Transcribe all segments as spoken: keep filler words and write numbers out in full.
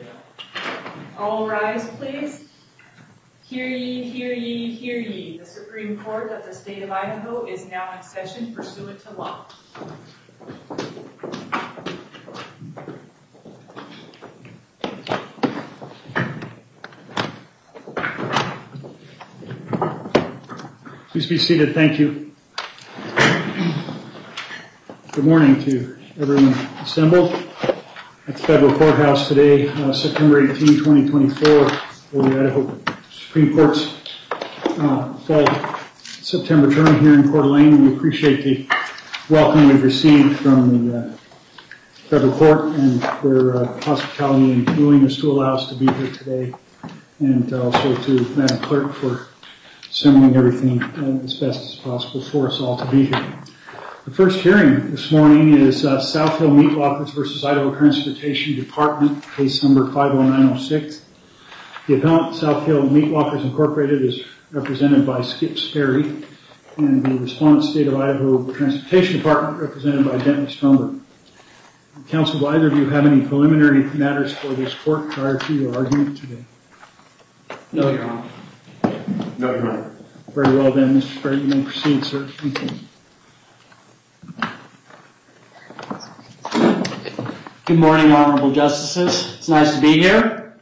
All rise, please. Hear ye, hear ye, hear ye. The Supreme Court of the State of Idaho is now in session pursuant to law. Please be seated. Thank you. Good morning to everyone assembled at the Federal Courthouse today, uh, September eighteenth, twenty twenty-four, for the Idaho Supreme Court's uh, fall September term here in Coeur d'Alene. We appreciate the welcome we've received from the uh, Federal Court and their uh, hospitality and willingness to allow us to be here today, and also to Madam Clerk for assembling everything uh, as best as possible for us all to be here. The first hearing this morning is uh, South Hill Meat Lockers versus Idaho Transportation Department, case number five oh nine oh six. The appellant, South Hill Meat Lockers Incorporated, is represented by Skip Sperry, and the respondent, State of Idaho Transportation Department, represented by Bentley Stromberg. Counsel, do either of you have any preliminary matters for this court prior to your argument today? No, Your Honor. No, Your Honor. Very well then, Mister Sperry, you may proceed, sir. Thank you. Good morning, Honorable Justices. It's nice to be here.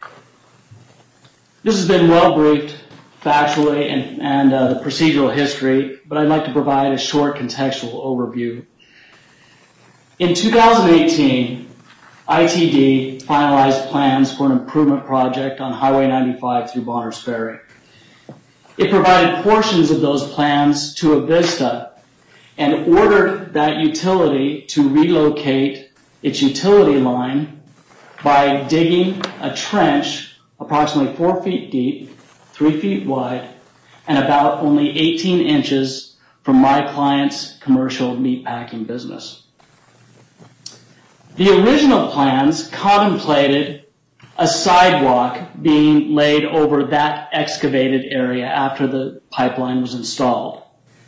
This has been well briefed factually and, and uh, the procedural history, but I'd like to provide a short contextual overview. In two thousand eighteen, I T D finalized plans for an improvement project on Highway ninety-five through Bonners Ferry. It provided portions of those plans to Avista and ordered that utility to relocate its utility line by digging a trench approximately four feet deep, three feet wide, and about only eighteen inches from my client's commercial meatpacking business. The original plans contemplated a sidewalk being laid over that excavated area after the pipeline was installed.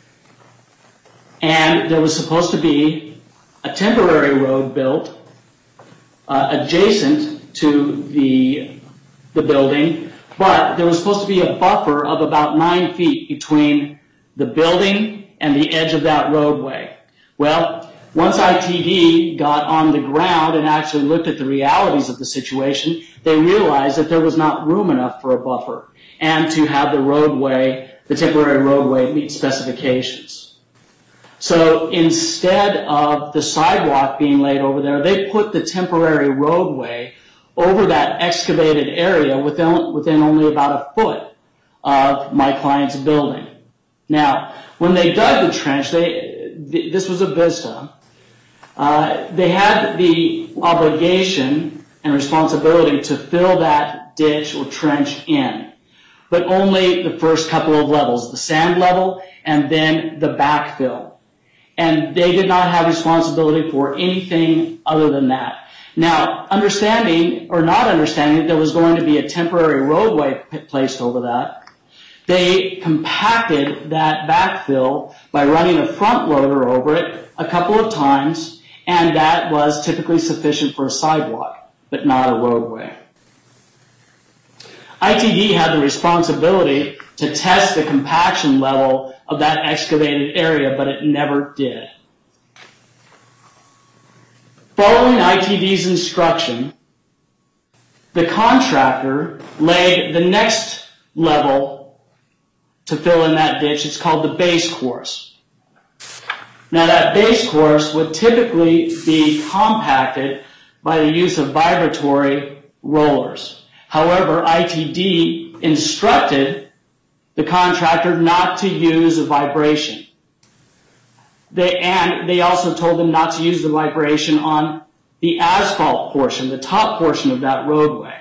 And there was supposed to be a temporary road built uh, adjacent to the, the building, but there was supposed to be a buffer of about nine feet between the building and the edge of that roadway. Well, once I T D got on the ground and actually looked at the realities of the situation, they realized that there was not room enough for a buffer and to have the roadway, the temporary roadway, meet specifications. So instead of the sidewalk being laid over there, they put the temporary roadway over that excavated area within, within only about a foot of my client's building. Now, when they dug the trench, they, th- this was Avista, uh, they had the obligation and responsibility to fill that ditch or trench in, but only the first couple of levels, the sand level and then the backfill. And they did not have responsibility for anything other than that. Now, understanding or not understanding that there was going to be a temporary roadway p- placed over that, they compacted that backfill by running a front loader over it a couple of times, and that was typically sufficient for a sidewalk, but not a roadway. I T D had the responsibility to test the compaction level of that excavated area, but it never did. Following I T D's instruction, the contractor laid the next level to fill in that ditch. It's called the base course. Now that base course would typically be compacted by the use of vibratory rollers. However, I T D instructed the contractor not to use a vibration. They, and they also told them not to use the vibration on the asphalt portion, the top portion of that roadway.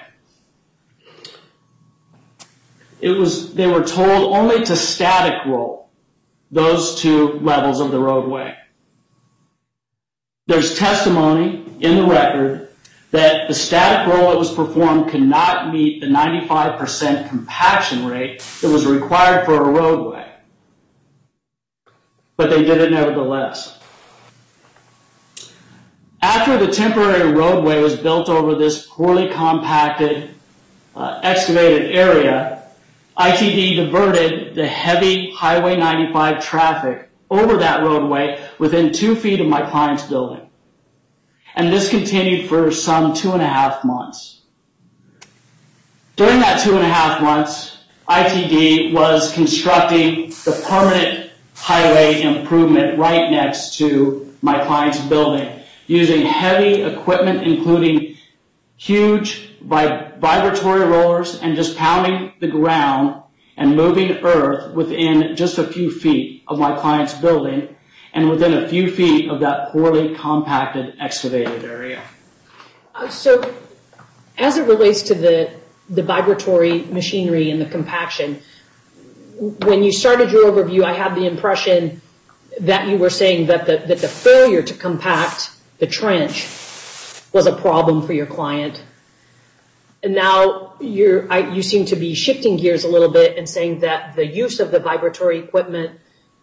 It was, they were told only to static roll those two levels of the roadway. There's testimony in the record that the static roll that was performed could not meet the ninety-five percent compaction rate that was required for a roadway. But they did it nevertheless. After the temporary roadway was built over this poorly compacted, uh, excavated area, I T D diverted the heavy Highway ninety-five traffic over that roadway within two feet of my client's building. And this continued for some two and a half months. During that two and a half months, I T D was constructing the permanent highway improvement right next to my client's building, using heavy equipment, including huge vib- vibratory rollers, and just pounding the ground and moving earth within just a few feet of my client's building and within a few feet of that poorly compacted excavated area. Uh, so, as it relates to the, the vibratory machinery and the compaction, when you started your overview, I had the impression that you were saying that the, that the failure to compact the trench was a problem for your client. And now you're, I, you seem to be shifting gears a little bit and saying that the use of the vibratory equipment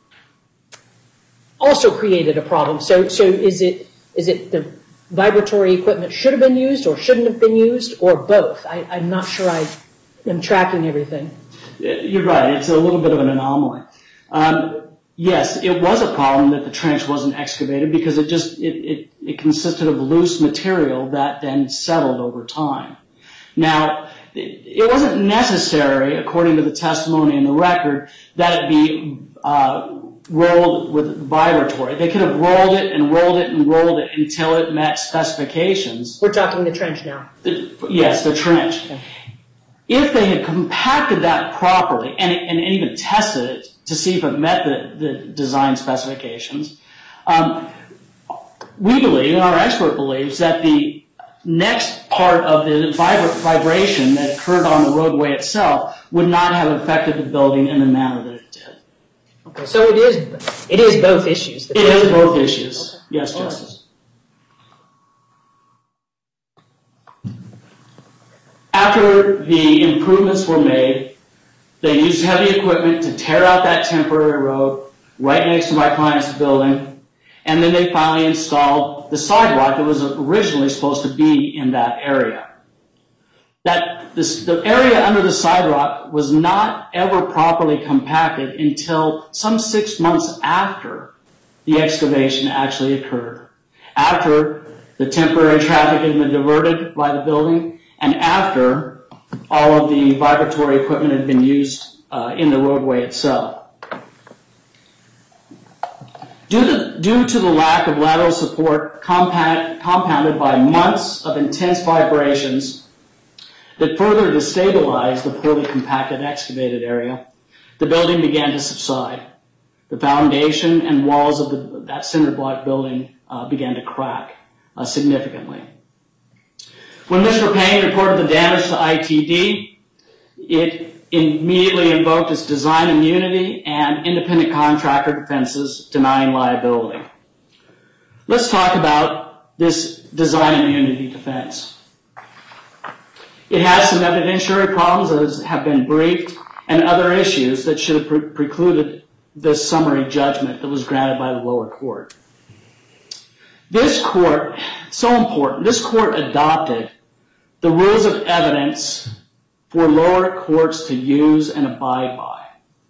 also created a problem. So, so is it, is it the vibratory equipment should have been used or shouldn't have been used, or both? I, I'm not sure I am tracking everything. You're right. It's a little bit of an anomaly. Um, yes, it was a problem that the trench wasn't excavated because it just it, it, it consisted of loose material that then settled over time. Now, it, it wasn't necessary, according to the testimony in the record, that it be uh, rolled with vibratory. They could have rolled it and rolled it and rolled it until it met specifications. We're talking the trench now. The, yes, the trench. Okay. If they had compacted that properly and, and even tested it to see if it met the, the design specifications, um, we believe, and our expert believes, that the next part of the vibra- vibration that occurred on the roadway itself would not have affected the building in the manner that it did. Okay, so it is it is both issues. It is both issues. Okay. Yes, All Justice. Right. After the improvements were made, they used heavy equipment to tear out that temporary road right next to my client's building, and then they finally installed the sidewalk that was originally supposed to be in that area. That this, the area under the sidewalk was not ever properly compacted until some six months after the excavation actually occurred, after the temporary traffic had been diverted by the building, and after all of the vibratory equipment had been used uh, in the roadway itself. Due to, due to the lack of lateral support compound, compounded by months of intense vibrations that further destabilized the poorly compacted excavated area, the building began to subside. The foundation and walls of the, that cinder block building uh, began to crack uh, significantly. When Mister Payne reported the damage to I T D, it immediately invoked its design immunity and independent contractor defenses denying liability. Let's talk about this design immunity defense. It has some evidentiary problems as have been briefed and other issues that should have pre- precluded this summary judgment that was granted by the lower court. This court, so important, this court adopted the rules of evidence for lower courts to use and abide by.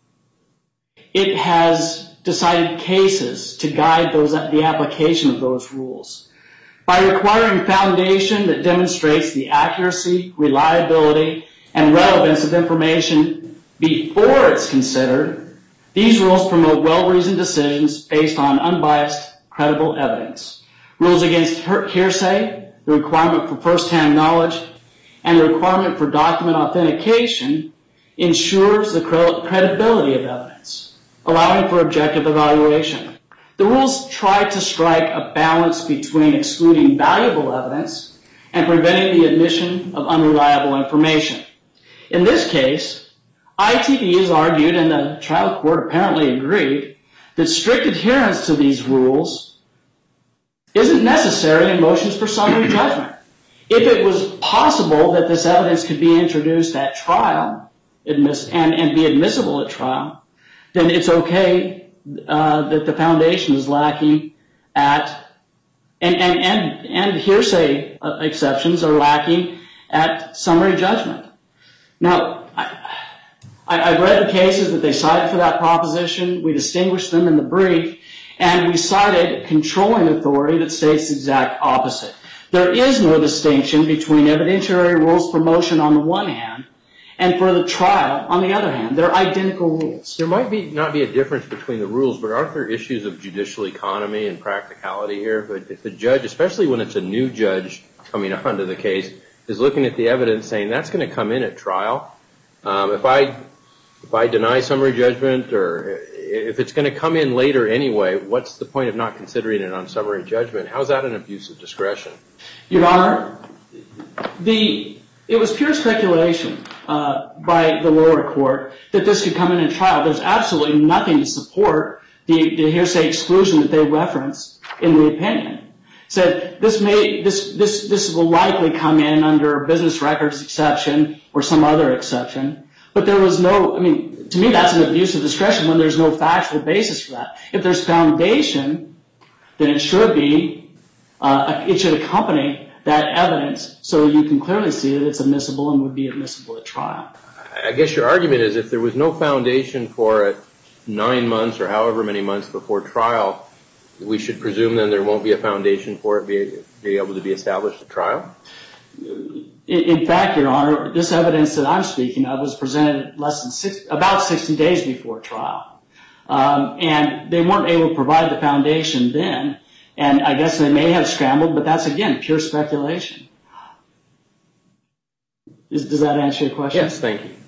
It has decided cases to guide those, the application of those rules. By requiring foundation that demonstrates the accuracy, reliability, and relevance of information before it's considered, these rules promote well-reasoned decisions based on unbiased, credible evidence. Rules against hearsay, the requirement for first-hand knowledge, and the requirement for document authentication ensures the credibility of evidence, allowing for objective evaluation. The rules try to strike a balance between excluding valuable evidence and preventing the admission of unreliable information. In this case, I T D has argued, and the trial court apparently agreed, that strict adherence to these rules isn't necessary in motions for summary judgment. If it was possible that this evidence could be introduced at trial and, and be admissible at trial, then it's okay uh, that the foundation is lacking at And, and, and, and hearsay uh, exceptions are lacking at summary judgment. Now, I, I, I've read the cases that they cited for that proposition. We distinguished them in the brief, and we cited controlling authority that states the exact opposite. There is no distinction between evidentiary rules for motion on the one hand and for the trial on the other hand. They're identical rules. There might be not be a difference between the rules, but aren't there issues of judicial economy and practicality here? But if the judge, especially when it's a new judge coming onto the case, is looking at the evidence saying that's going to come in at trial, um, if I if I deny summary judgment or if it's going to come in later anyway, what's the point of not considering it on summary judgment? How is that an abuse of discretion? Your Honor, the it was pure speculation uh, by the lower court that this could come in at trial. There's absolutely nothing to support the, the hearsay exclusion that they reference in the opinion. Said this may this this this will likely come in under business records exception or some other exception, but there was no. I mean, to me, that's an abuse of discretion when there's no factual basis for that. If there's foundation, then it should be uh, it should accompany that evidence so you can clearly see that it's admissible and would be admissible at trial. I guess your argument is if there was no foundation for it nine months or however many months before trial, we should presume then there won't be a foundation for it be, be able to be established at trial? In, in fact, Your Honor, this evidence that I'm speaking of was presented less than six, about sixty days before trial. Um, and they weren't able to provide the foundation then. And I guess they may have scrambled, but that's, again, pure speculation. Is, does that answer your question? Yes, thank you.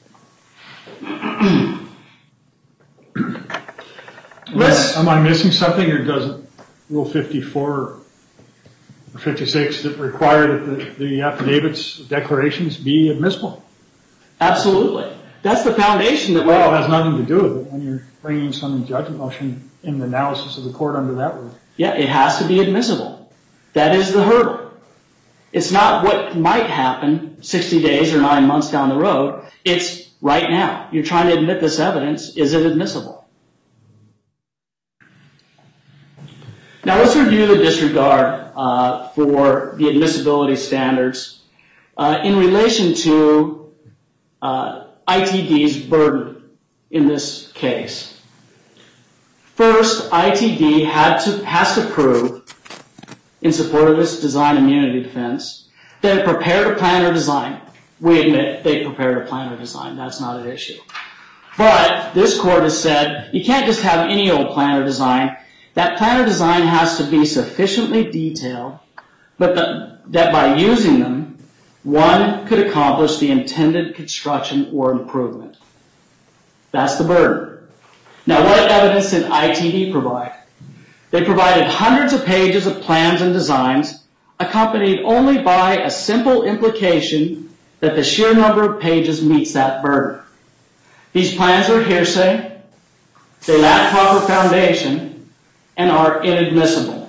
Am I missing something, or does Rule fifty-four or fifty-six that require that the, the affidavits, declarations be admissible? Absolutely. That's the foundation that Well, it has nothing to do with it when you're bringing some judgment motion in the analysis of the court under that rule. Yeah, it has to be admissible. That is the hurdle. It's not what might happen sixty days or nine months down the road. It's right now. You're trying to admit this evidence. Is it admissible? Now let's review the disregard uh, for the admissibility standards uh, in relation to uh, I T D's burden in this case. First, I T D had to, has to prove, in support of its design immunity defense, that it prepared a plan or design. We admit they prepared a plan or design. That's not an issue. But this court has said you can't just have any old plan or design. That plan or design has to be sufficiently detailed, but the, that by using them, one could accomplish the intended construction or improvement. That's the burden. Now, what evidence did I T D provide? They provided hundreds of pages of plans and designs, accompanied only by a simple implication that the sheer number of pages meets that burden. These plans are hearsay, they lack proper foundation, and are inadmissible.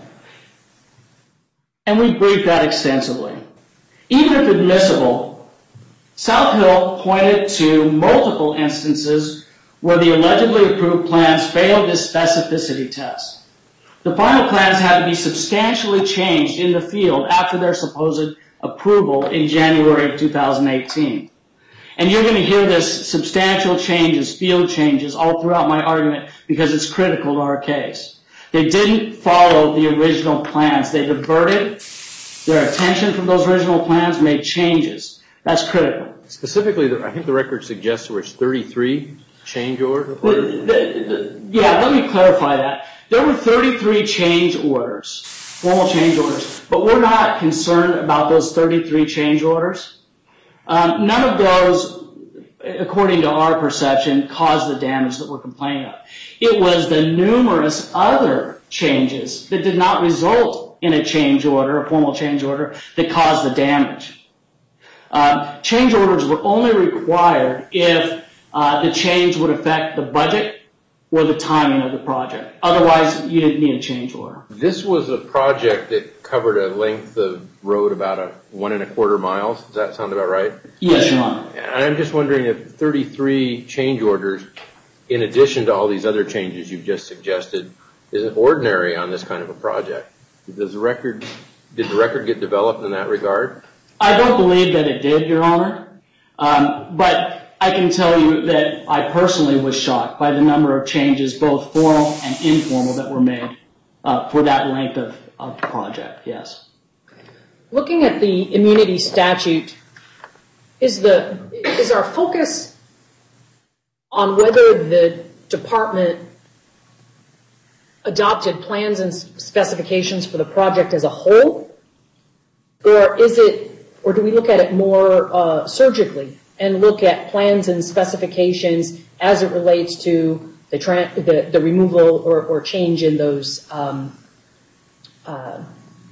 And we briefed that extensively. Even if admissible, South Hill pointed to multiple instances where the allegedly approved plans failed this specificity test. The final plans had to be substantially changed in the field after their supposed approval in January of two thousand eighteen. And you're going to hear this substantial changes, field changes, all throughout my argument because it's critical to our case. They didn't follow the original plans. They diverted their attention from those original plans, made changes. That's critical. Specifically, I think the record suggests there was thirty-three change orders. The, the, the, yeah, let me clarify that. There were thirty-three change orders, formal change orders, but we're not concerned about those thirty-three change orders. Um, none of those, according to our perception, caused the damage that we're complaining of. It was the numerous other changes that did not result in a change order, a formal change order, that caused the damage. Uh, change orders were only required if uh, the change would affect the budget or the timing of the project. Otherwise, you didn't need a change order. This was a project that covered a length of road about a one and a quarter miles. Does that sound about right? Yes, Your Honor. And I'm just wondering if thirty-three change orders, in addition to all these other changes you've just suggested, isn't ordinary on this kind of a project. Does the record, did the record get developed in that regard? I don't believe that it did, Your Honor. Um, but I can tell you that I personally was shocked by the number of changes, both formal and informal, that were made uh, for that length of, of project, yes. Looking at the immunity statute, is the is our focus on whether the department adopted plans and specifications for the project as a whole, or is it, or do we look at it more uh, surgically and look at plans and specifications as it relates to the tra- the, the removal or, or change in those um, uh,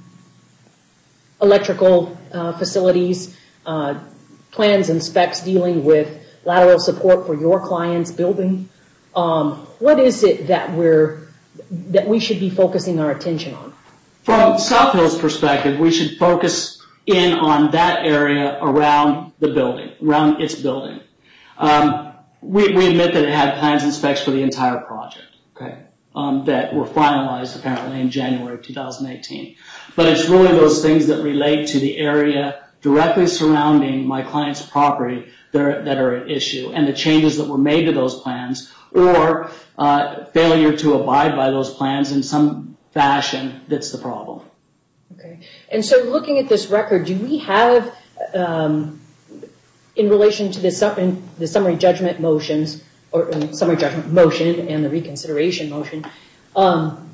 electrical uh, facilities, uh, plans and specs dealing with lateral support for your client's building? Um, what is it that we're that we should be focusing our attention on? From South Hill's perspective, we should focus in on that area around the building, around its building. Um, we, we admit that it had plans and specs for the entire project, okay, um, that were finalized apparently in January of two thousand eighteen. But it's really those things that relate to the area directly surrounding my client's property that are, that are at issue, and the changes that were made to those plans, or uh, failure to abide by those plans in some fashion that's the problem. Okay. And so looking at this record, do we have, um, in relation to the, su- the summary judgment motions, or um, summary judgment motion and the reconsideration motion, um,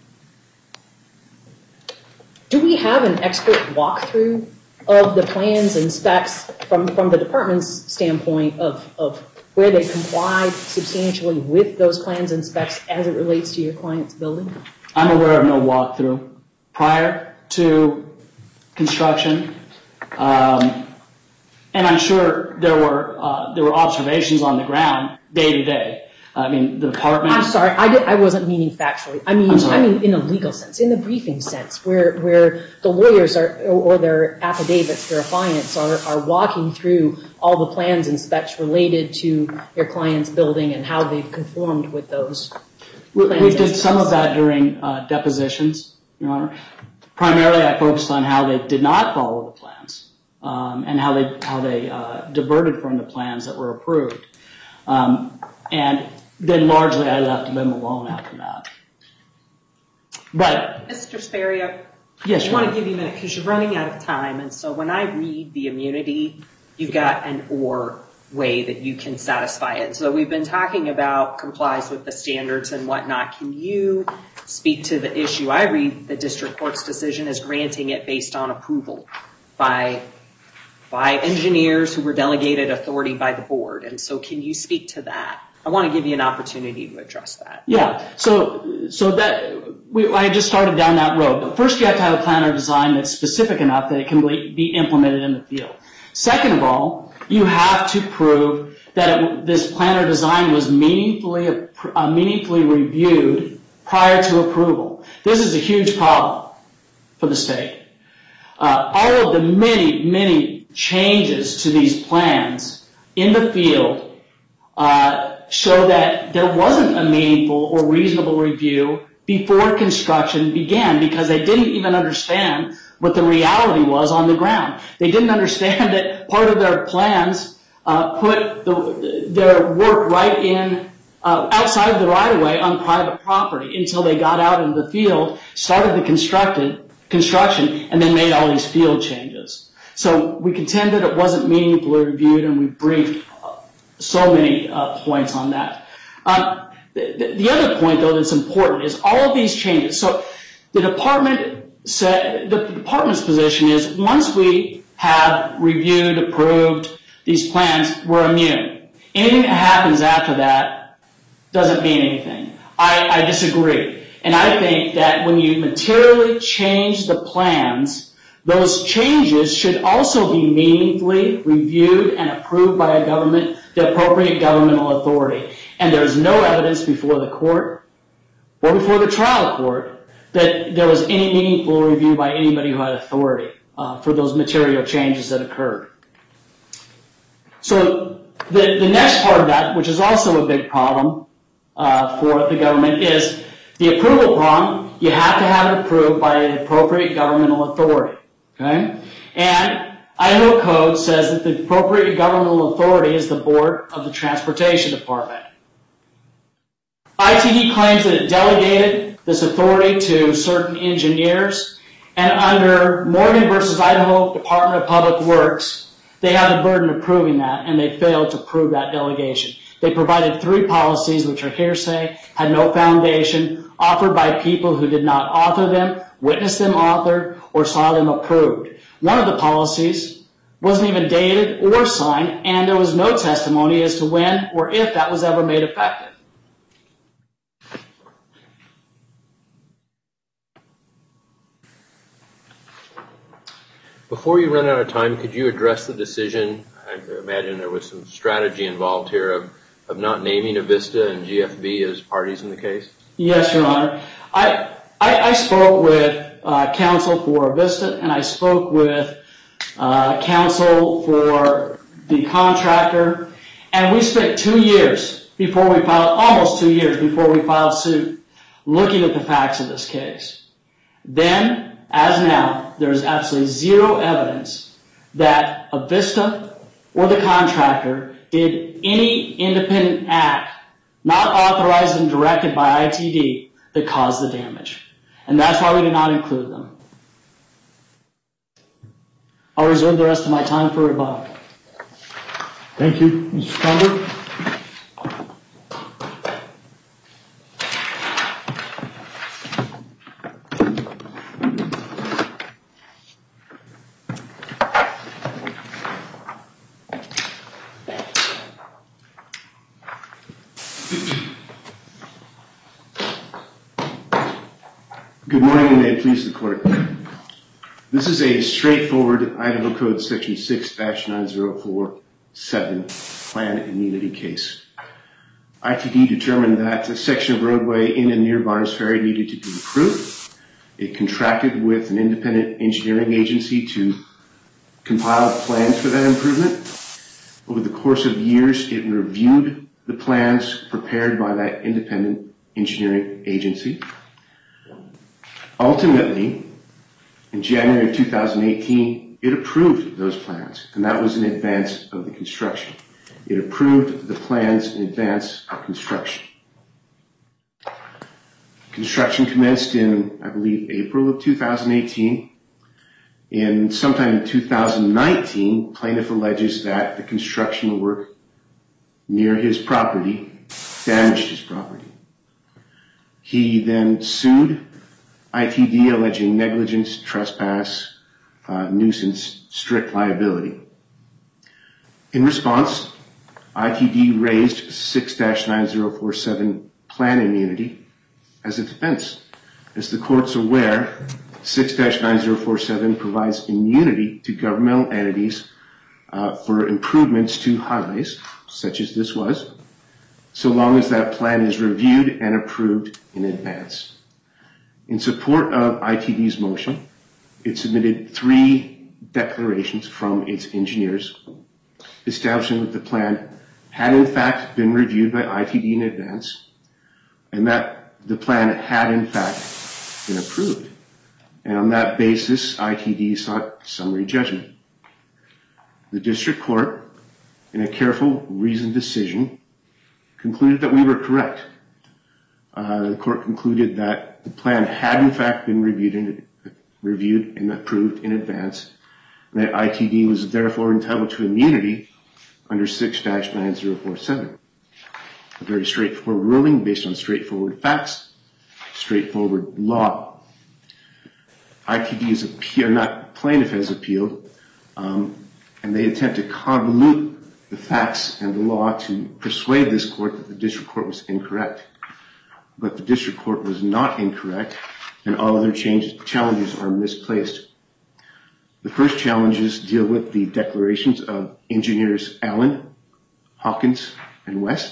do we have an expert walkthrough of the plans and specs from, from the department's standpoint of, of where they complied substantially with those plans and specs as it relates to your client's building? I'm aware of no walkthrough. Prior to construction, um, and I'm sure there were uh, there were observations on the ground day to day. I mean, the department. I'm sorry, I, did, I wasn't meaning factually. I mean, I mean in a legal sense, in the briefing sense, where where the lawyers are or their affidavits, their affiants are are walking through all the plans and specs related to your client's building and how they've conformed with those. We, we did some of that during uh, depositions, Your Honor. Primarily, I focused on how they did not follow the plans um, and how they how they uh, diverted from the plans that were approved, um, and then largely I left them alone after that. But Mister Sperry, I yes, want to give you a minute because you're running out of time, and so when I read the immunity, you've got an or way that you can satisfy it. So we've been talking about complies with the standards and whatnot. Can you speak to the issue? I read the district court's decision as granting it based on approval by by engineers who were delegated authority by the board. And so can you speak to that? I want to give you an opportunity to address that. Yeah. So so that we, I just started down that road. But first, you have to have a plan or design that's specific enough that it can be implemented in the field. Second of all, you have to prove that it, this plan or design was meaningfully uh, meaningfully reviewed prior to approval. This is a huge problem for the state. Uh, all of the many, many changes to these plans in the field uh, show that there wasn't a meaningful or reasonable review before construction began, because they didn't even understand what the reality was on the ground. They didn't understand that part of their plans uh, put the, their work right in uh, outside of the right-of-way on private property until they got out into the field, started the constructed construction, and then made all these field changes. So we contend that it wasn't meaningfully reviewed, and we briefed uh, so many uh, points on that. Um, the, the other point, though, that's important is all of these changes. So the department said, the department's position is once we have reviewed, approved these plans, we're immune. Anything that happens after that doesn't mean anything. I, I disagree. And I think that when you materially change the plans, those changes should also be meaningfully reviewed and approved by a government, the appropriate governmental authority. And there's no evidence before the court or before the trial court that there was any meaningful review by anybody who had authority uh, for those material changes that occurred. So the, the next part of that, which is also a big problem uh, for the government, is the approval prong you have to have it approved by the appropriate governmental authority, okay? And Idaho Code says that the appropriate governmental authority is the Board of the Transportation Department. I T D claims that it delegated this authority to certain engineers, and under Morgan versus Idaho Department of Public Works, they have the burden of proving that, and they failed to prove that delegation. They provided three policies which are hearsay, had no foundation, offered by people who did not author them, witnessed them authored, or saw them approved. One of the policies wasn't even dated or signed, and there was no testimony as to when or if that was ever made effective. Before you run out of time, could you address the decision? I imagine there was some strategy involved here of, of not naming Avista and G F B as parties in the case? Yes, Your Honor. I, I, I spoke with uh, counsel for Avista, and I spoke with uh, counsel for the contractor, and we spent two years before we filed, almost two years before we filed suit, looking at the facts of this case. Then, as now, there is absolutely zero evidence that Avista or the contractor did any independent act not authorized and directed by I T D that caused the damage. And that's why we did not include them. I'll reserve the rest of my time for rebuttal. Thank you. Mister Stromberg? Good morning, and may it please the Court. This is a straightforward Idaho Code Section six dash nine zero four seven plan immunity case. I T D determined that a section of roadway in and near Barnes Ferry needed to be improved. It contracted with an independent engineering agency to compile plans for that improvement. Over the course of years, it reviewed the plans prepared by that independent engineering agency. Ultimately, in January of two thousand eighteen, it approved those plans, and that was in advance of the construction. It approved the plans in advance of construction. Construction commenced in, I believe, April of two thousand eighteen. In sometime in two thousand nineteen, plaintiff alleges that the construction work near his property damaged his property. He then sued I T D alleging negligence, trespass, uh, nuisance, strict liability. In response, I T D raised six dash nine zero four seven plan immunity as a defense. As the Court's aware, six dash nine zero four seven provides immunity to governmental entities uh, for improvements to highways, such as this was, so long as that plan is reviewed and approved in advance. In support of I T D's motion, it submitted three declarations from its engineers establishing that the plan had in fact been reviewed by I T D in advance and that the plan had in fact been approved. And on that basis, I T D sought summary judgment. The district court, in a careful, reasoned decision, concluded that we were correct. Uh, the court concluded that the plan had in fact been reviewed and, reviewed and approved in advance, and that I T D was therefore entitled to immunity under six dash nine zero four seven. A very straightforward ruling based on straightforward facts, straightforward law. I T D is appeal, not plaintiff has appealed, um, and they attempt to convolute the facts and the law to persuade this court that the district court was incorrect. But the district court was not incorrect, and all other change, challenges are misplaced. The first challenges deal with the declarations of engineers Allen, Hawkins, and West.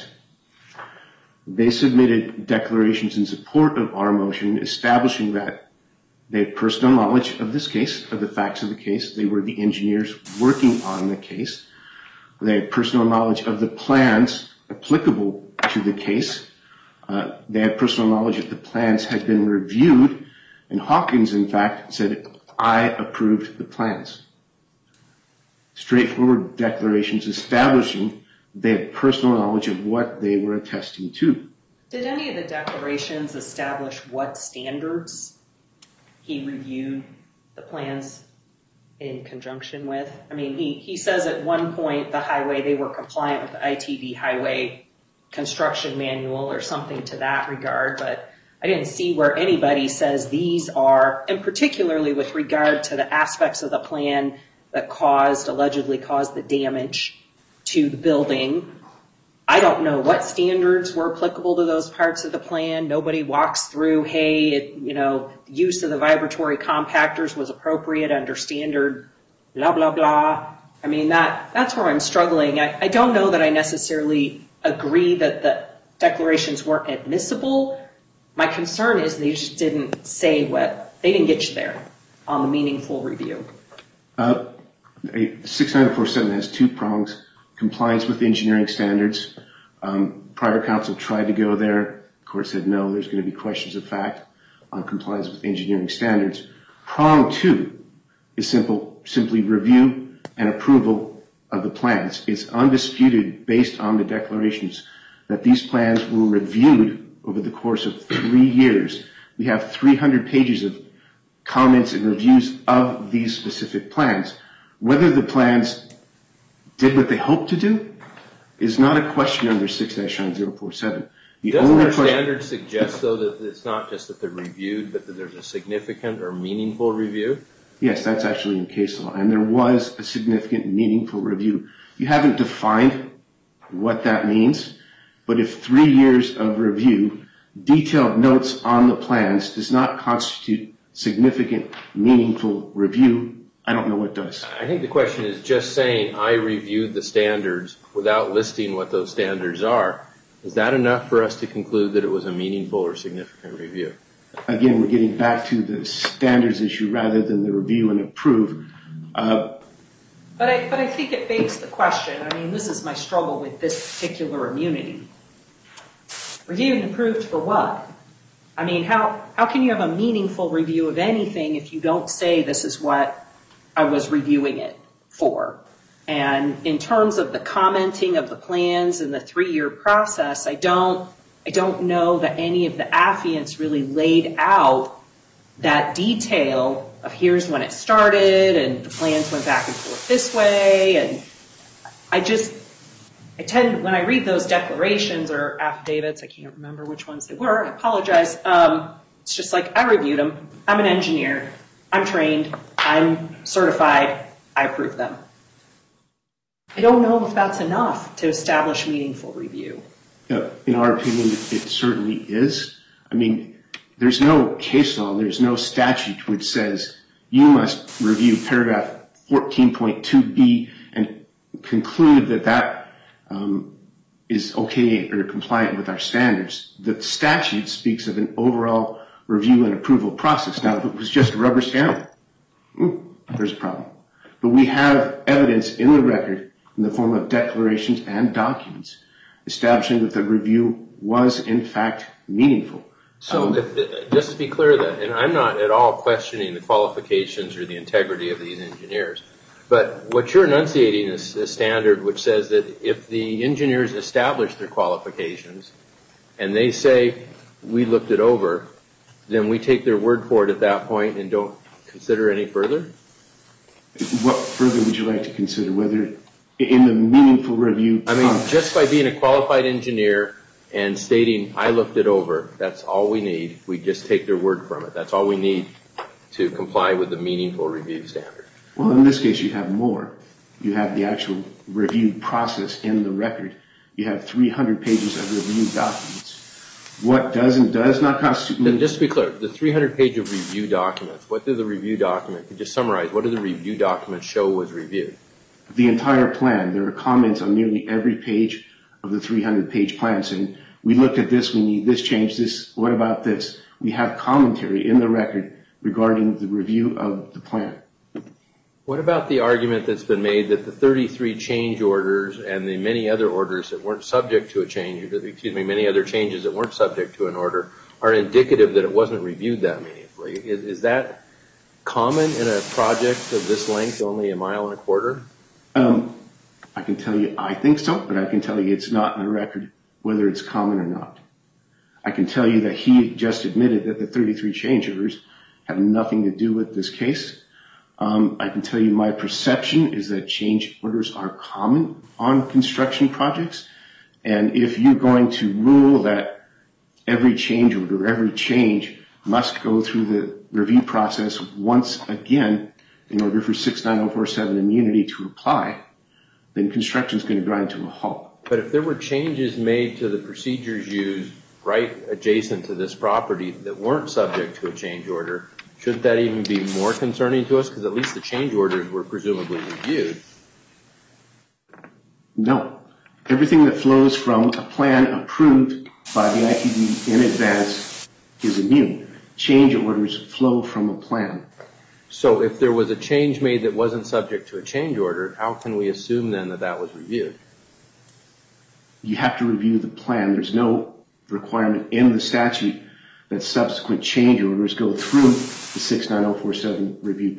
They submitted declarations in support of our motion establishing that they had personal knowledge of this case, of the facts of the case. They were the engineers working on the case. They had personal knowledge of the plans applicable to the case. Uh, they had personal knowledge that the plans had been reviewed, and Hawkins, in fact, said, I approved the plans. Straightforward declarations establishing they had personal knowledge of what they were attesting to. Did any of the declarations establish what standards he reviewed the plans in conjunction with? I mean, he, he says at one point the highway, they were compliant with the I T D highway construction manual or something to that regard, but I didn't see where anybody says these are, and particularly with regard to the aspects of the plan that caused, allegedly caused the damage to the building. I don't know what standards were applicable to those parts of the plan. Nobody walks through, hey, it, you know, the use of the vibratory compactors was appropriate under standard blah, blah, blah. I mean, that that's where I'm struggling. I, I don't know that I necessarily agree that the declarations weren't admissible. My concern is they just didn't say what, they didn't get you there on the meaningful review. Uh, six nine four seven has two prongs. Compliance with engineering standards. Um, prior counsel tried to go there. The court said no, there's going to be questions of fact on compliance with engineering standards. Prong two is simple, simply review and approval of the plans. It's undisputed based on the declarations that these plans were reviewed over the course of three years. We have three hundred pages of comments and reviews of these specific plans. Whether the plans did what they hoped to do is not a question under six nine zero four seven. The Doesn't only our question- standard suggest, though, that it's not just that they're reviewed, but that there's a significant or meaningful review? Yes, that's actually in case law, and there was a significant, meaningful review. You haven't defined what that means, but if three years of review, detailed notes on the plans does not constitute significant, meaningful review, I don't know what does. I think the question is just saying I reviewed the standards without listing what those standards are. Is that enough for us to conclude that it was a meaningful or significant review? Again, we're getting back to the standards issue rather than the review and approve. Uh, But I, but I think it begs the question. I mean, this is my struggle with this particular immunity. Reviewed and approved for what? I mean, how, how can you have a meaningful review of anything if you don't say this is what I was reviewing it for? And in terms of the commenting of the plans and the three-year process, I don't, I don't know that any of the affiants really laid out that detail of here's when it started and the plans went back and forth this way. And I just, I tend, when I read those declarations or affidavits, I can't remember which ones they were, I apologize. Um, it's just like, I reviewed them. I'm an engineer. I'm trained. I'm certified. I approve them. I don't know if that's enough to establish meaningful review. Yeah, in our opinion, it certainly is. I mean, there's no case law, there's no statute which says you must review paragraph fourteen point two B and conclude that that um, is okay or compliant with our standards. The statute speaks of an overall review and approval process. Now, if it was just a rubber stamp, ooh, there's a problem. But we have evidence in the record in the form of declarations and documents establishing that the review was, in fact, meaningful. So um, if, just to be clear then, and I'm not at all questioning the qualifications or the integrity of these engineers, but what you're enunciating is a standard which says that if the engineers establish their qualifications and they say, we looked it over, then we take their word for it at that point and don't consider any further? What further would you like to consider? Whether in the meaningful review I mean, context? just by being a qualified engineer and stating, I looked it over, that's all we need. We just take their word from it. That's all we need to comply with the meaningful review standard. Well, in this case, you have more. You have the actual review process in the record. You have three hundred pages of review documents. What does and does not constitute... Then just to be clear, the three hundred page of review documents, what did the review document, just summarize, what did the review document show was reviewed? The entire plan. There are comments on nearly every page of the three hundred page plan saying, we looked at this, we need this change, this, what about this? We have commentary in the record regarding the review of the plan. What about the argument that's been made that the thirty-three change orders and the many other orders that weren't subject to a change, excuse me, many other changes that weren't subject to an order are indicative that it wasn't reviewed that meaningfully? Is, is that common in a project of this length, only a mile and a quarter? Um, I can tell you I think so, but I can tell you it's not on the record whether it's common or not. I can tell you that he just admitted that the thirty-three change orders have nothing to do with this case. Um, I can tell you my perception is that change orders are common on construction projects. And if you're going to rule that every change order, every change must go through the review process once again in order for six nine oh four seven immunity to apply, then construction is going to grind to a halt. But if there were changes made to the procedures used right adjacent to this property that weren't subject to a change order, shouldn't that even be more concerning to us? Because at least the change orders were presumably reviewed. No. Everything that flows from a plan approved by the I T D in advance is immune. Change orders flow from a plan. So if there was a change made that wasn't subject to a change order, how can we assume then that that was reviewed? You have to review the plan. There's no requirement in the statute that subsequent change orders go through the six nine oh four seven review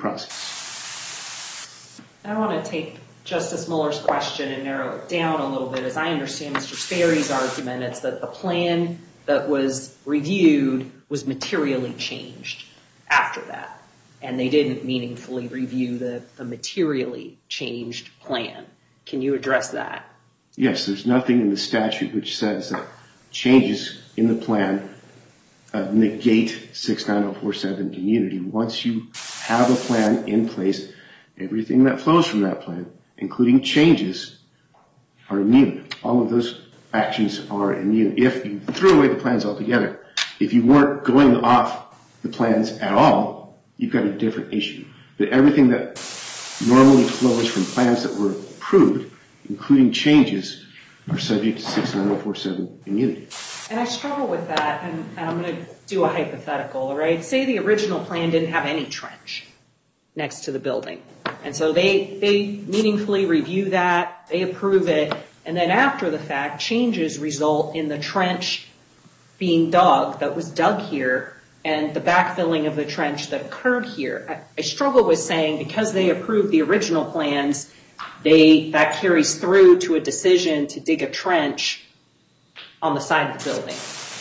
process. I want to take Justice Muller's question and narrow it down a little bit. As I understand Mister Sperry's argument, it's that the plan that was reviewed was materially changed after that, and they didn't meaningfully review the, the materially changed plan. Can you address that? Yes, there's nothing in the statute which says that changes in the plan uh, negate six nine oh four seven immunity. Once you have a plan in place, everything that flows from that plan, including changes, are immune. All of those actions are immune. If you threw away the plans altogether, if you weren't going off the plans at all, you've got a different issue. But everything that normally flows from plans that were approved, including changes, are subject to six nine oh four seven immunity. And I struggle with that, and, and I'm going to do a hypothetical, all right? Say the original plan didn't have any trench next to the building. And so they, they meaningfully review that, they approve it, and then after the fact, changes result in the trench being dug, that was dug here, and the backfilling of the trench that occurred here. I, I struggle with saying because they approved the original plans, they that carries through to a decision to dig a trench on the side of the building.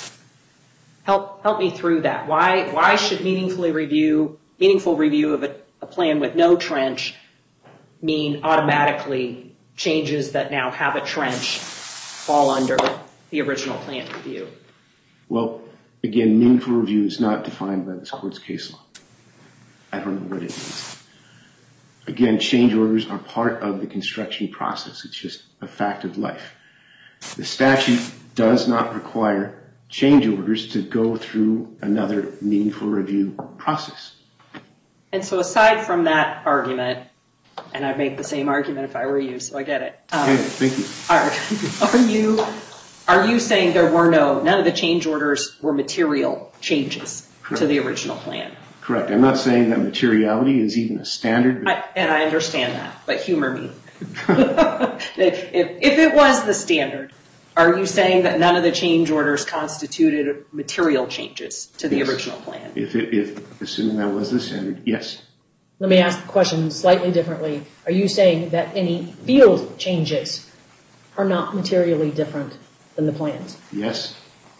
Help help me through that. Why why should meaningfully review meaningful review of a, a plan with no trench mean automatically changes that now have a trench fall under the original plan review? Well, again, meaningful review is not defined by this court's case law. I don't know what it means. Again, change orders are part of the construction process. It's just a fact of life. The statute does not require change orders to go through another meaningful review process. And so aside from that argument, and I'd make the same argument if I were you, so I get it. Um, okay, thank you. Are, are you are you saying there were no, none of the change orders were material changes Correct. To the original plan? Correct. I'm not saying that materiality is even a standard. But I, and I understand that, but humor me. if, if it was the standard, are you saying that none of the change orders constituted material changes to the yes. original plan? If, it, if assuming that was the standard, yes. Let me ask the question slightly differently. Are you saying that any field changes are not materially different than the plans? Yes.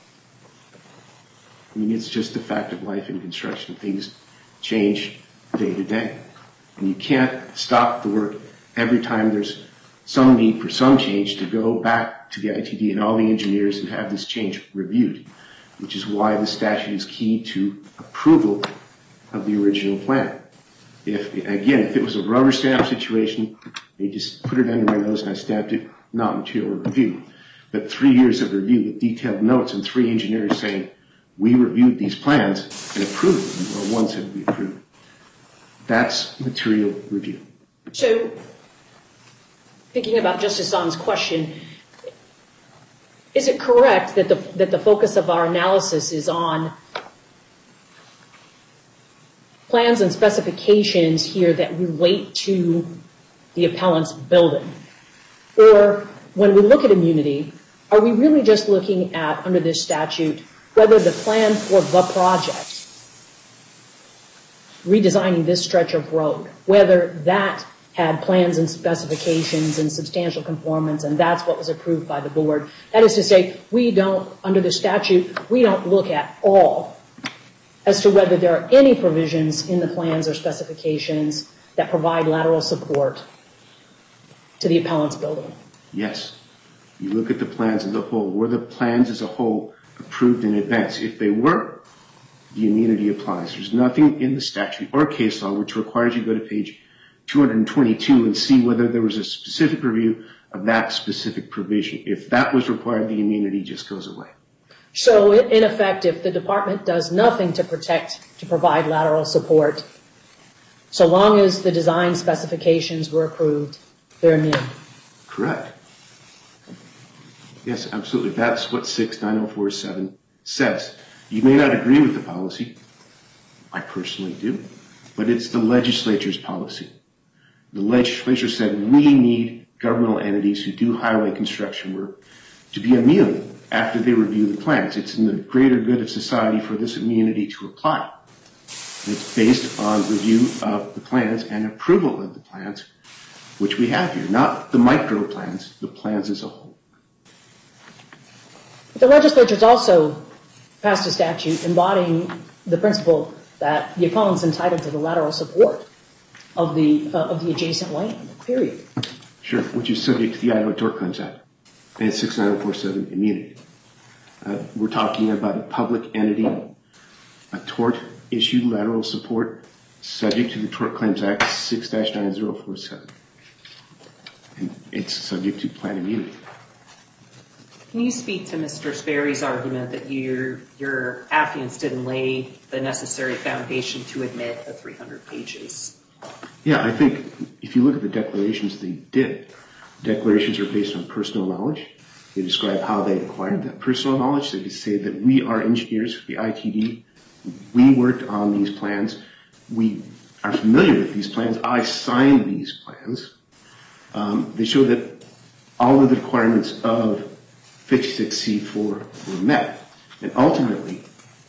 I mean, it's just a fact of life in construction. Things change day to day. And you can't stop the work every time there's some need for some change to go back to the I T D and all the engineers and have this change reviewed, which is why the statute is key to approval of the original plan. If, again, if it was a rubber stamp situation, they just put it under my nose and I stamped it, not material review. But three years of review with detailed notes and three engineers saying, we reviewed these plans and approved them, or one said we approved. That's material review. So, thinking about Justice Zahn's question, is it correct that the, that the focus of our analysis is on plans and specifications here that relate to the appellant's building? Or when we look at immunity, are we really just looking at, under this statute, whether the plan for the project, redesigning this stretch of road, whether that had plans and specifications and substantial conformance, and that's what was approved by the board? That is to say, we don't, under the statute, we don't look at all as to whether there are any provisions in the plans or specifications that provide lateral support to the appellant's building. Yes. You look at the plans as a whole. Were the plans as a whole approved in advance? If they were, the immunity applies. There's nothing in the statute or case law which requires you to go to page two hundred twenty-two and see whether there was a specific review of that specific provision. If that was required, the immunity just goes away. So in effect, if the department does nothing to protect, to provide lateral support, so long as the design specifications were approved, they're immune. Correct. Yes, absolutely. That's what six nine oh four seven says. You may not agree with the policy. I personally do. But it's the legislature's policy. The legislature said we need governmental entities who do highway construction work to be immune after they review the plans. It's in the greater good of society for this immunity to apply. And it's based on review of the plans and approval of the plans, which we have here. Not the micro plans, the plans as a whole. The legislature's also passed a statute embodying the principle that the appellant's entitled to the lateral support of the uh, of the adjacent land, period. Sure, which is subject to the Idaho Tort Claims Act and six nine oh four seven immunity. Uh, we're talking about a public entity, a tort issue, lateral support, subject to the Tort Claims Act six nine oh four seven. And it's subject to plan immunity. Can you speak to Mister Sperry's argument that your your affiants didn't lay the necessary foundation to admit the three hundred pages? Yeah, I think if you look at the declarations they did, declarations are based on personal knowledge. They describe how they acquired that personal knowledge. They say that we are engineers for the I T D. We worked on these plans. We are familiar with these plans. I signed these plans. Um, they show that all of the requirements of fifty-six C four were met. And ultimately,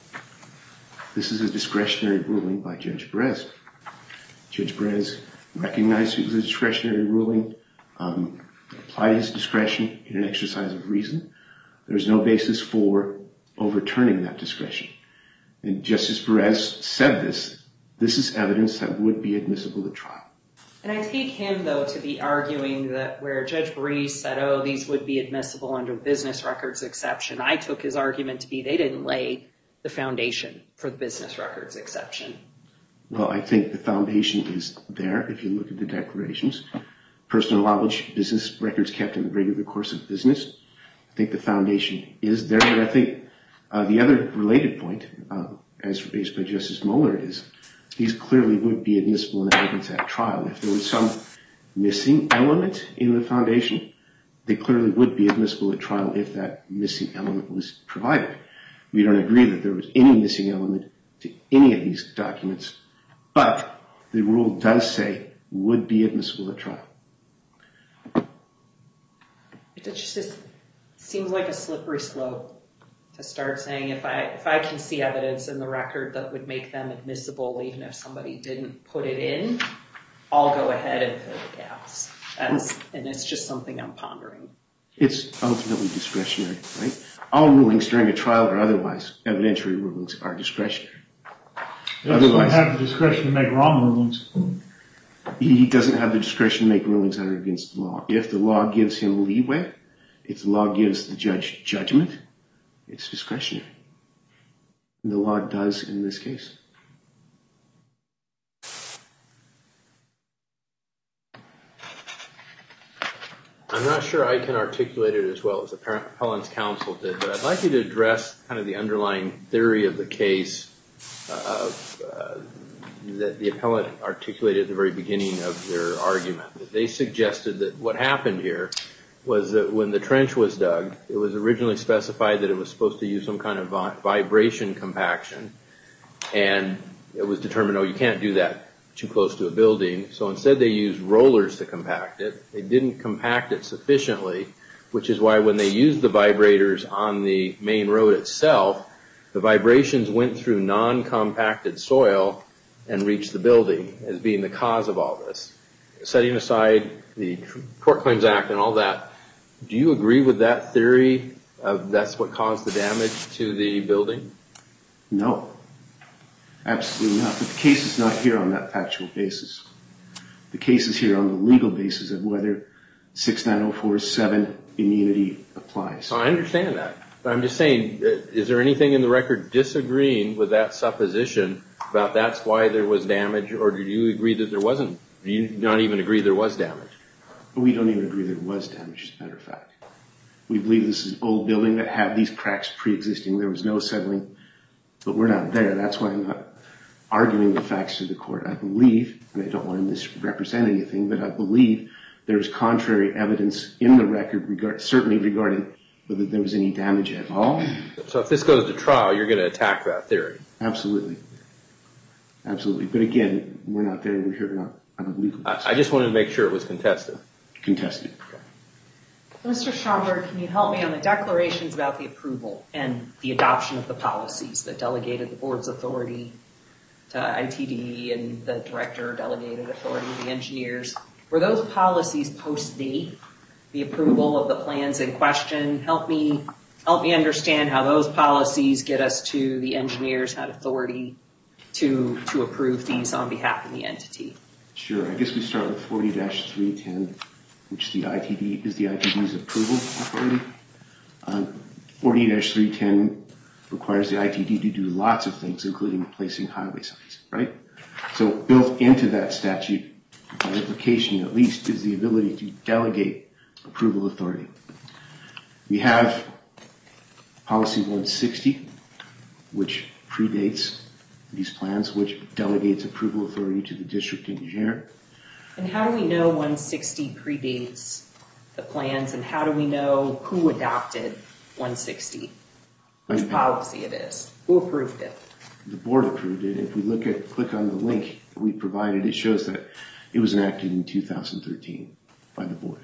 this is a discretionary ruling by Judge Perez. Judge Perez recognized it was a discretionary ruling, um, applied his discretion in an exercise of reason. There's no basis for overturning that discretion. And Justice Perez said this, this is evidence that would be admissible at trial. And I take him, though, to be arguing that where Judge Breeze said, oh, these would be admissible under the business records exception, I took his argument to be they didn't lay the foundation for the business records exception. Well, I think the foundation is there if you look at the declarations. Personal knowledge, business records kept in the regular course of business. I think the foundation is there. But I think uh, the other related point, uh, as raised by Justice Mueller, is these clearly would be admissible in evidence at trial. If there was some missing element in the foundation, they clearly would be admissible at trial if that missing element was provided. We don't agree that there was any missing element to any of these documents, but the rule does say would be admissible at trial. It just seems like a slippery slope to start saying if I if I can see evidence in the record that would make them admissible, even if somebody didn't put it in, I'll go ahead and fill the gaps. That's, and it's just something I'm pondering. It's ultimately discretionary, right? All rulings during a trial or otherwise, evidentiary rulings are discretionary. They just don't have the discretion to make wrong rulings. He doesn't have the discretion to make rulings that are against the law. If the law gives him leeway, if the law gives the judge judgment, it's discretionary. And the law does in this case. I'm not sure I can articulate it as well as the appellant's counsel did, but I'd like you to address kind of the underlying theory of the case uh, uh, that the appellant articulated at the very beginning of their argument. They suggested that what happened here was that when the trench was dug, it was originally specified that it was supposed to use some kind of vi- vibration compaction, and it was determined, oh, you can't do that too close to a building. So instead they used rollers to compact it. They didn't compact it sufficiently, which is why when they used the vibrators on the main road itself, the vibrations went through non-compacted soil and reached the building as being the cause of all this. Setting aside the Tort Claims Act and all that, do you agree with that theory of that's what caused the damage to the building? No, absolutely not. But the case is not here on that factual basis. The case is here on the legal basis of whether six nine oh four seven immunity applies. I understand that. But I'm just saying, is there anything in the record disagreeing with that supposition about that's why there was damage, or do you agree that there wasn't? Do you not even agree there was damage? We don't even agree there was damage, as a matter of fact. We believe this is an old building that had these cracks pre-existing. There was no settling, but we're not there. That's why I'm not arguing the facts to the court. I believe, and I don't want to misrepresent anything, but I believe there is contrary evidence in the record, regard, certainly regarding whether there was any damage at all. So if this goes to trial, you're going to attack that theory? Absolutely. Absolutely. But again, we're not there. We're here on a legal basis. I, I just wanted to make sure it was contested. Contested. Mister Schomburg, can you help me on the declarations about the approval and the adoption of the policies that delegated the board's authority to I T D and the director delegated authority to the engineers? Were those policies post-date the approval of the plans in question? Help me, help me understand how those policies get us to the engineers had authority to, to approve these on behalf of the entity. Sure. I guess we start with forty dash three ten, which the I T D is the I T D's approval authority. Um, forty dash three ten requires the I T D to do lots of things, including placing highway signs, right? So built into that statute, by implication at least, is the ability to delegate approval authority. We have policy one sixty, which predates these plans, which delegates approval authority to the district engineer. And how do we know one sixty predates the plans, and how do we know who adopted one sixty? Which policy it is? Who approved it? The board approved it. If we look at, click on the link that we provided, it shows that it was enacted in two thousand thirteen by the board.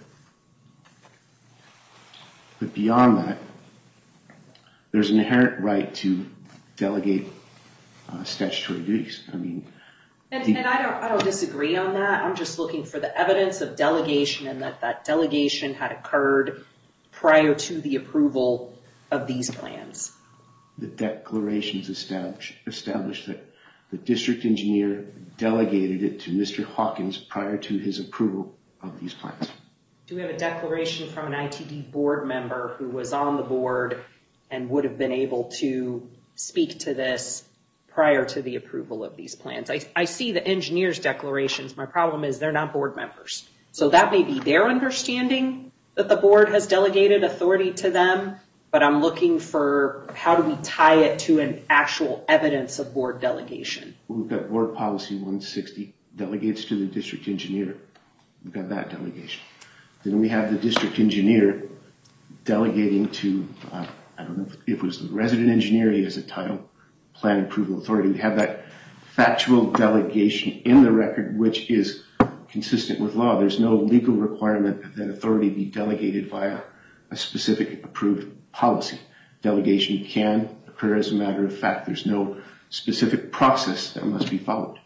But beyond that, there's an inherent right to delegate uh, statutory duties. I mean, And, the, and I don't, I don't disagree on that. I'm just looking for the evidence of delegation, and that that delegation had occurred prior to the approval of these plans. The declarations established, established that the district engineer delegated it to Mister Hawkins prior to his approval of these plans. Do we have a declaration from an I T D board member who was on the board and would have been able to speak to this prior to the approval of these plans? I, I see the engineers' declarations. My problem is they're not board members. So that may be their understanding that the board has delegated authority to them, but I'm looking for how do we tie it to an actual evidence of board delegation? We've got board policy one sixty, delegates to the district engineer. We've got that delegation. Then we have the district engineer delegating to, uh, I don't know if it was the resident engineer, he has a title, plan approval authority. We have that factual delegation in the record, which is consistent with law. There's no legal requirement that that authority be delegated via a specific approved policy. Delegation can occur as a matter of fact. There's no specific process that must be followed.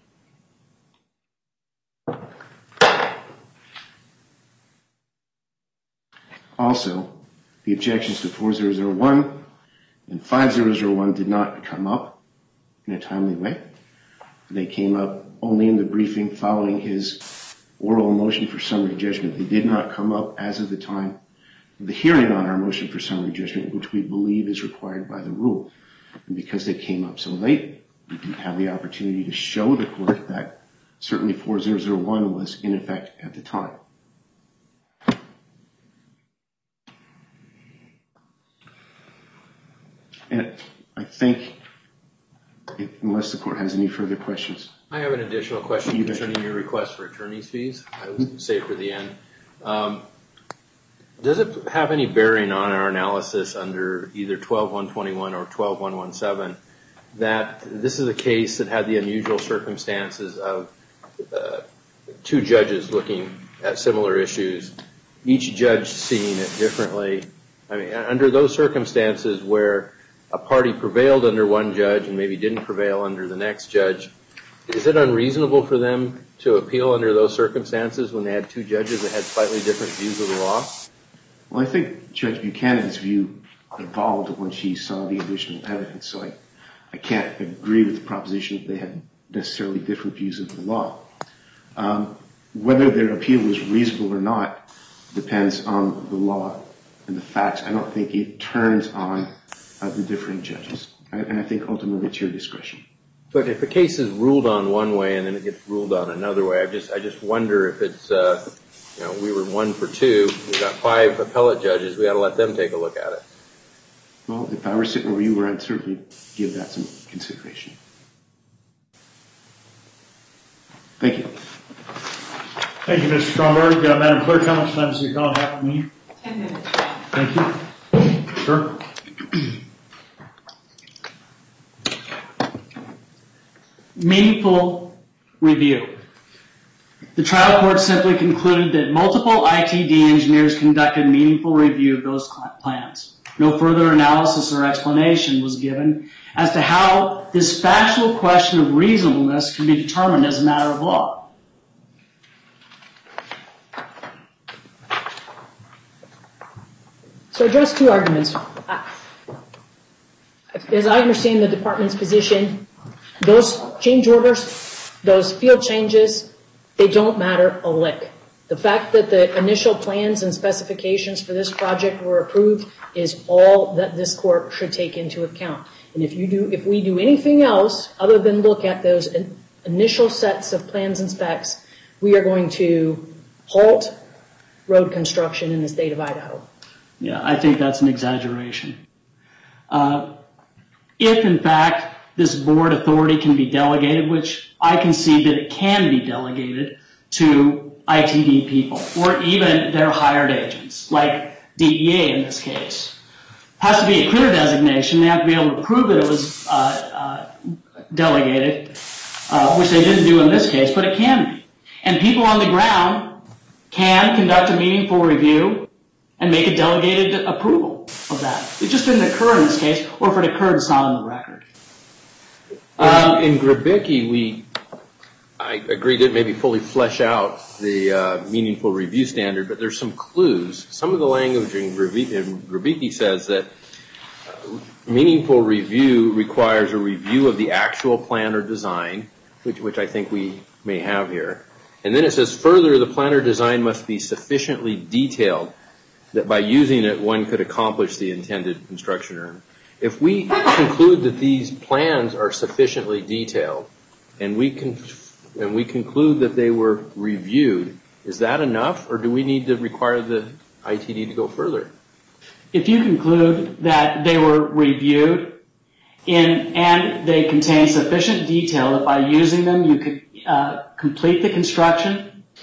Also, the objections to four thousand one and five thousand one did not come up in a timely way. They came up only in the briefing following his oral motion for summary judgment. They did not come up as of the time of the hearing on our motion for summary judgment, which we believe is required by the rule. And because they came up so late, we didn't have the opportunity to show the court that certainly four thousand one was in effect at the time. And I think, if, unless the court has any further questions. I have an additional question concerning your request for attorney's fees. I would say for the end. Um, does it have any bearing on our analysis under either twelve one twenty-one or twelve one seventeen that this is a case that had the unusual circumstances of uh, two judges looking at similar issues, each judge seeing it differently. I mean, under those circumstances where a party prevailed under one judge and maybe didn't prevail under the next judge, is it unreasonable for them to appeal under those circumstances when they had two judges that had slightly different views of the law? Well, I think Judge Buchanan's view evolved when she saw the additional evidence, so I, I can't agree with the proposition that they had necessarily different views of the law. Um, whether their appeal was reasonable or not depends on the law and the facts. I don't think it turns on uh, the different judges, and I think ultimately it's your discretion. But if a case is ruled on one way and then it gets ruled on another way, I just I just wonder if it's, uh, you know, we were one for two, we got five appellate judges, we got to let them take a look at it. Well, if I were sitting where you were, I'd certainly give that some consideration. Thank you. Thank you, Mister Stromberg. Uh, Madam Clerk, how much time does your call have for me? Ten minutes. Thank you. Sir? Meaningful review. The trial court simply concluded that multiple I T D engineers conducted meaningful review of those plans. No further analysis or explanation was given as to how this factual question of reasonableness can be determined as a matter of law. So address two arguments. As I understand the department's position, those change orders, those field changes, they don't matter a lick. The fact that the initial plans and specifications for this project were approved is all that this court should take into account. And if you do, if we do anything else other than look at those in, initial sets of plans and specs, we are going to halt road construction in the state of Idaho. Yeah, I think that's an exaggeration. Uh, if, in fact, this board authority can be delegated, which I concede that it can be delegated to I T D people, or even their hired agents, like D E A in this case. Has to be a clear designation. They have to be able to prove that it was uh, uh, delegated, uh, which they didn't do in this case, but it can be. And people on the ground can conduct a meaningful review and make a delegated approval of that. It just didn't occur in this case, or if it occurred, it's not on the record. Um, in Grabicki, we, I agree to maybe fully flesh out the uh, meaningful review standard, but there's some clues. Some of the language in Grabicki says that uh, meaningful review requires a review of the actual plan or design, which, which I think we may have here. And then it says, further, the plan or design must be sufficiently detailed that by using it, one could accomplish the intended construction earn. If we conclude that these plans are sufficiently detailed, and we can, and we conclude that they were reviewed, is that enough, or do we need to require the I T D to go further? If you conclude that they were reviewed in, and they contain sufficient detail that by using them you could uh, complete the construction,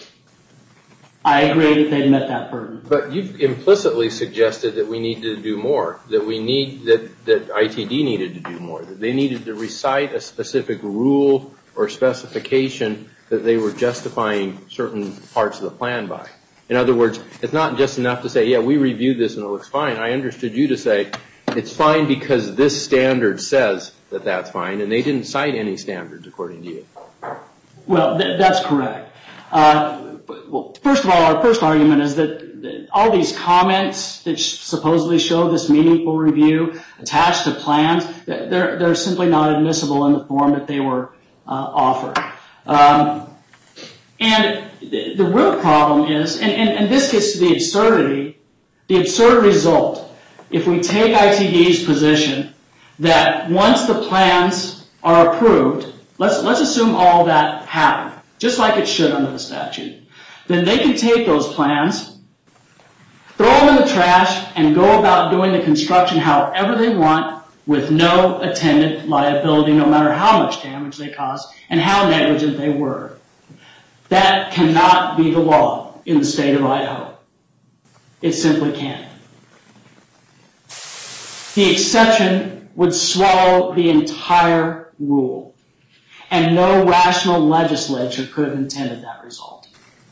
I agree that they've met that burden. But you've implicitly suggested that we need to do more, that we need, that, that I T D needed to do more, that they needed to recite a specific rule or specification that they were justifying certain parts of the plan by. In other words, it's not just enough to say, yeah, we reviewed this and it looks fine. I understood you to say, it's fine because this standard says that that's fine, and they didn't cite any standards according to you. Well, th- that's correct. Uh, Well, first of all, our first argument is that all these comments that supposedly show this meaningful review attached to plans, they're, they're simply not admissible in the form that they were uh, offered. Um, and the, the real problem is, and, and, and this gets to the absurdity, the absurd result, if we take I T D's position that once the plans are approved, let's, let's assume all that happened, just like it should under the statute. Then they can take those plans, throw them in the trash, and go about doing the construction however they want with no attendant liability, no matter how much damage they caused and how negligent they were. That cannot be the law in the state of Idaho. It simply can't. The exception would swallow the entire rule. And no rational legislature could have intended that result.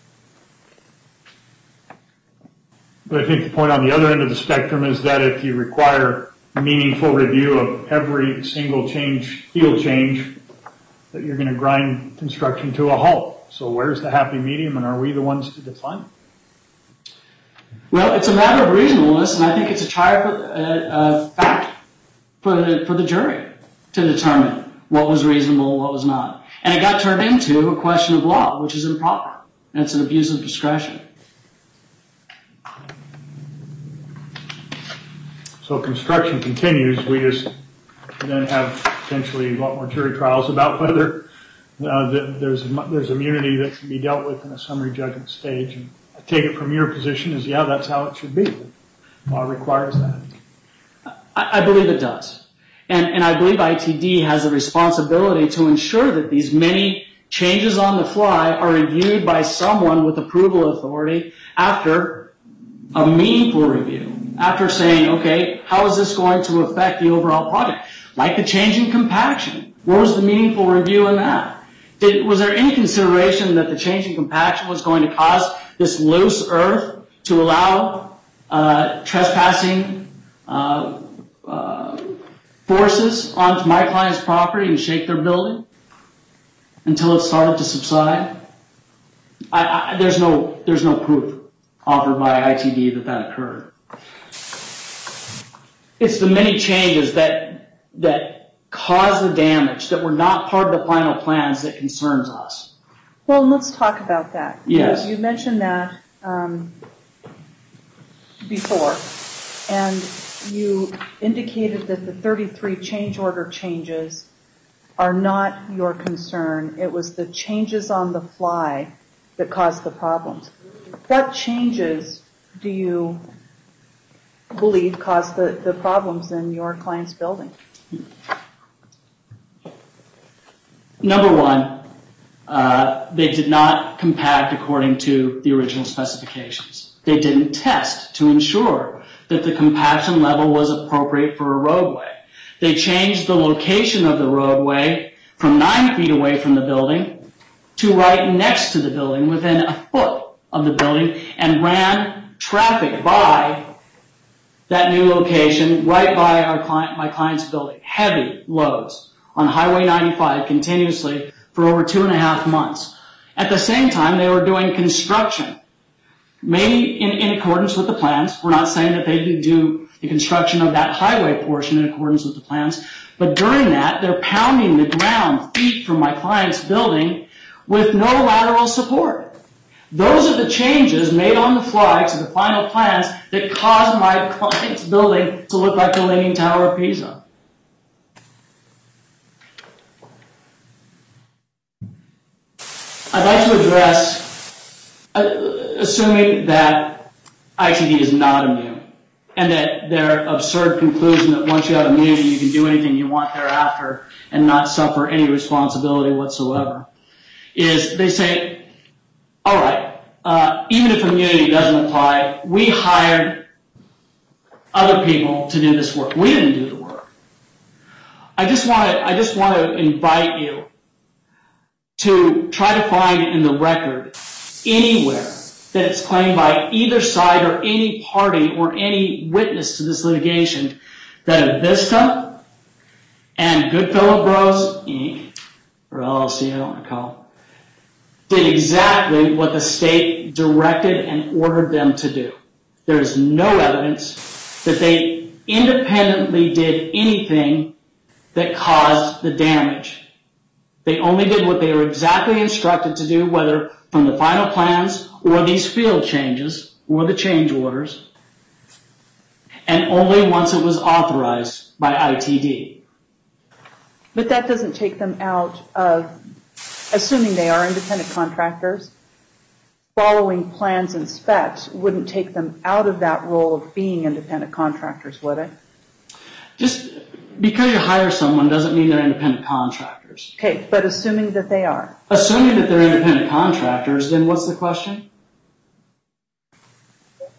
But I think the point on the other end of the spectrum is that if you require meaningful review of every single change, field change, that you're going to grind construction to a halt. So where's the happy medium, and are we the ones to define it? Well, it's a matter of reasonableness, and I think it's a trial for, uh, uh, fact for the, for the jury to determine what was reasonable and what was not. And it got turned into a question of law, which is improper, and it's an abuse of discretion. So construction continues. We just then have potentially a lot more jury trials about whether uh, the, there's there's immunity that can be dealt with in a summary judgment stage. And I take it from your position as, yeah, that's how it should be. The law requires that. I, I believe it does. And, and I believe I T D has a responsibility to ensure that these many changes on the fly are reviewed by someone with approval authority after a meaningful review, after saying, okay, how is this going to affect the overall project? Like the change in compaction. Where was the meaningful review in that? Did, was there any consideration that the change in compaction was going to cause this loose earth to allow uh, trespassing uh, uh, forces onto my client's property and shake their building until it started to subside? I, I, there's no there's no proof offered by I T D that that occurred. It's the many changes that that cause the damage that were not part of the final plans that concerns us. Well, let's talk about that. Yes. You, you mentioned that um, before, and you indicated that the thirty-three change order changes are not your concern. It was the changes on the fly that caused the problems. What changes do you believe caused the, the problems in your client's building? Number one, uh, they did not compact according to the original specifications. They didn't test to ensure that the compaction level was appropriate for a roadway. They changed the location of the roadway from nine feet away from the building to right next to the building, within a foot of the building, and ran traffic by that new location right by our client, my client's building. Heavy loads on Highway ninety-five continuously for over two and a half months. At the same time, they were doing construction, maybe in, in accordance with the plans. We're not saying that they didn't do the construction of that highway portion in accordance with the plans, but during that, they're pounding the ground feet from my client's building with no lateral support. Those are the changes made on the fly to the final plans that caused my client's building to look like the Leaning Tower of Pisa. I'd like to address, uh, assuming that I T D is not immune, and that their absurd conclusion that once you have immunity, you can do anything you want thereafter and not suffer any responsibility whatsoever, is they say, all right, uh, even if immunity doesn't apply, we hired other people to do this work. We didn't do the work. I just want to, I just want to invite you to try to find in the record anywhere that it's claimed by either side or any party or any witness to this litigation that Avista and Goodfellow Bros, Incorporated, or L L C, I don't recall, did exactly what the state directed and ordered them to do. There is no evidence that they independently did anything that caused the damage. They only did what they were exactly instructed to do, whether from the final plans or these field changes or the change orders, and only once it was authorized by I T D. But that doesn't take them out of, assuming they are independent contractors, following plans and specs wouldn't take them out of that role of being independent contractors, would it? Just because you hire someone doesn't mean they're independent contractors. Okay, but assuming that they are. Assuming that they're independent contractors, then what's the question?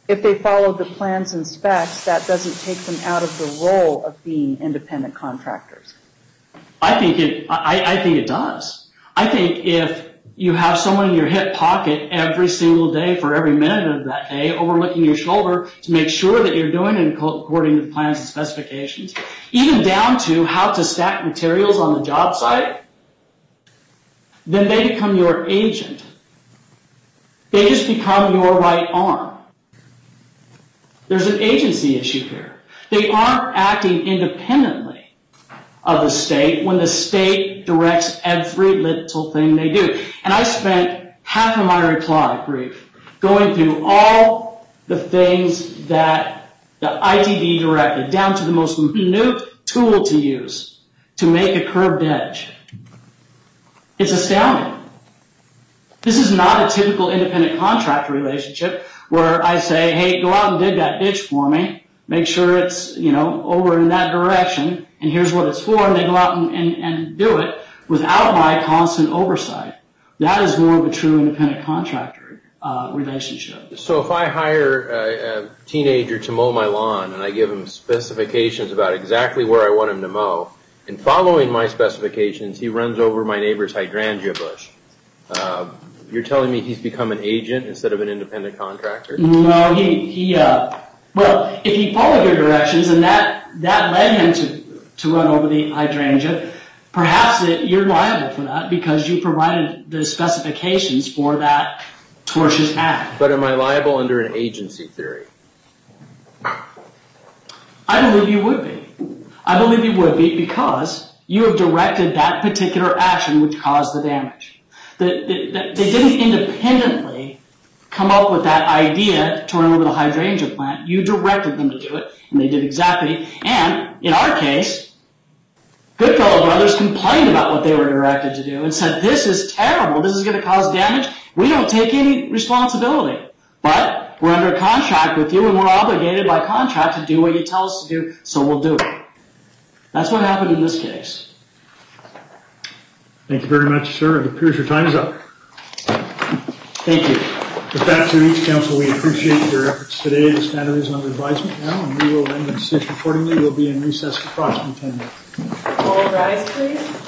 if they followed the plans and specs, that doesn't take them out of the role of being independent contractors. I think it, I, I think it does. I think if you have someone in your hip pocket every single day for every minute of that day, overlooking your shoulder to make sure that you're doing it according to the plans and specifications, even down to how to stack materials on the job site, then they become your agent. They just become your right arm. There's an agency issue here. They aren't acting independently of the state when the state directs every little thing they do. And I spent half of my reply brief going through all the things that the I T D directed, down to the most minute tool to use to make a curved edge. It's astounding. This is not a typical independent contractor relationship where I say, hey, go out and dig that ditch for me, make sure it's, you know, over in that direction, and here's what it's for, and they go out and, and, and do it without my constant oversight. That is more of a true independent contractor uh, relationship. So if I hire a, a teenager to mow my lawn and I give him specifications about exactly where I want him to mow, and following my specifications, he runs over my neighbor's hydrangea bush, uh, you're telling me he's become an agent instead of an independent contractor? No, he, he uh, well, if he followed your directions and that, that led him to, to run over the hydrangea, perhaps it, you're liable for that because you provided the specifications for that tortious act. But am I liable under an agency theory? I believe you would be. I believe you would be because you have directed that particular action which caused the damage. The, the, the, they didn't independently come up with that idea to run over the hydrangea plant. You directed them to do it, and they did exactly. And in our case, Goodfellow Brothers complained about what they were directed to do and said, this is terrible. This is going to cause damage. We don't take any responsibility. But we're under contract with you, and we're obligated by contract to do what you tell us to do, so we'll do it. That's what happened in this case. Thank you very much, sir. It appears your time is up. Thank you. With that, to each council, we appreciate your efforts today. This matter is under advisement now, and we will end the decision accordingly. We'll be in recess for approximately ten minutes. All rise, please.